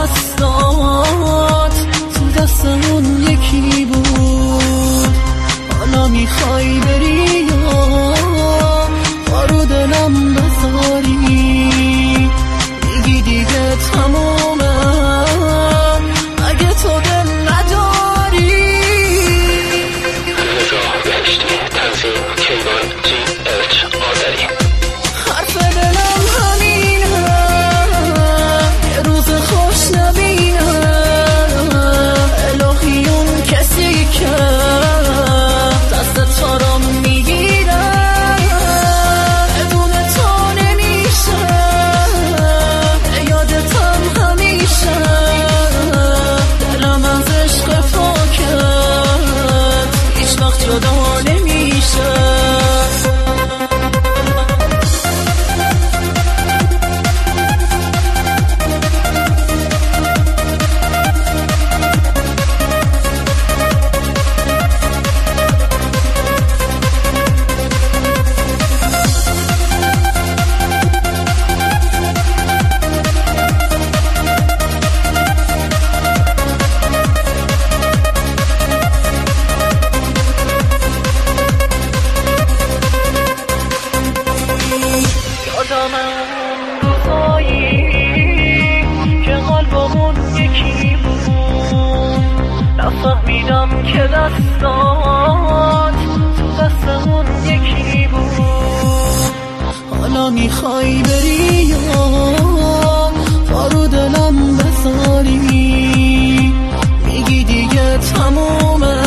دستات تو دستمون یکی بود. حالا میخوای بری یا رو دلم بذاری؟ میگی دیگه تمومم اگه تو دل نداری. نگاه بهشتی تنظیم کیوان GH آذری. حرف دلم همینه، یه روز خوش نبینم. الهی اون کسی که دست تو رو میگیره بدون تو نمیشه. یادتم همیشه دلم از عشق پاکت هیچ وقت جدا نمیشه. یادم اون روزایی که قلبمون یکی بود. نفهمیدم که دستات تو دستمون یکی بود. حالا میخوای بری یا رو دلم بذاری؟ میگی دیگه تمومه